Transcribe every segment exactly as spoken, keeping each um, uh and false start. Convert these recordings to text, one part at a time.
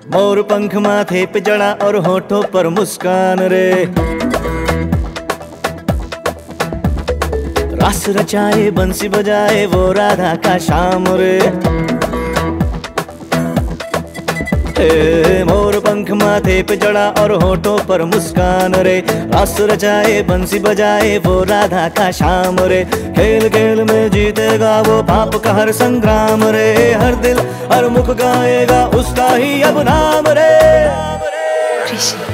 मोर पंख माथे पे जड़ा और होठों पर मुस्कान रे। रास रचाए बंसी बजाए वो राधा का श्याम रे। ए, मोर पंख माथे पे जड़ा और होठों पर मुस्कान रे। रास रचाए बंसी बजाए वो राधा का श्याम रे। खेल खेल में जीतेगा वो पाप का हर संग्राम रे। हर दिल हर मुख गाएगा उसका ही अब नाम रे। कृष्ण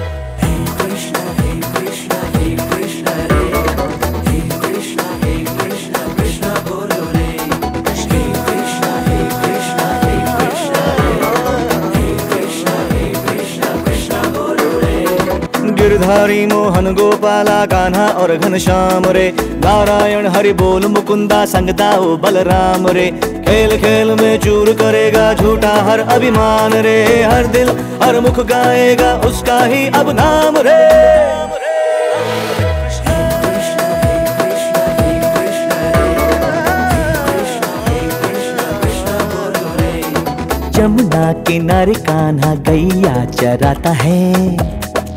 गिरधारी मोहन गोपाला कान्हा और घनश्याम रे। नारायण हरि बोल मुकुंदा संगता ओ बलराम रे। खेल खेल में चूर करेगा झूठा हर अभिमान रे। हर दिल हर मुख गाएगा उसका ही अब नाम रे। जमुना किनारे कान्हा गैया चराता है।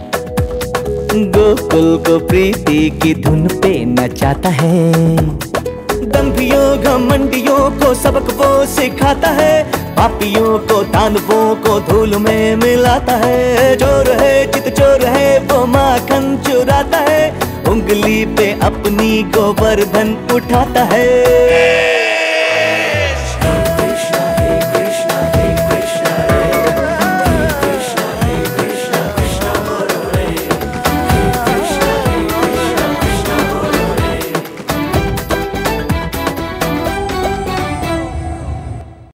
गोकुल को प्रीति की धुन पे नचाता है। दंभियों घमंडियों को सबक वो सिखाता है। पापियों को दानवों को धूल में मिलाता है। चोर है चित चोर है वो माखन चुराता है। उंगली पे अपनी गोवर्धन उठाता है।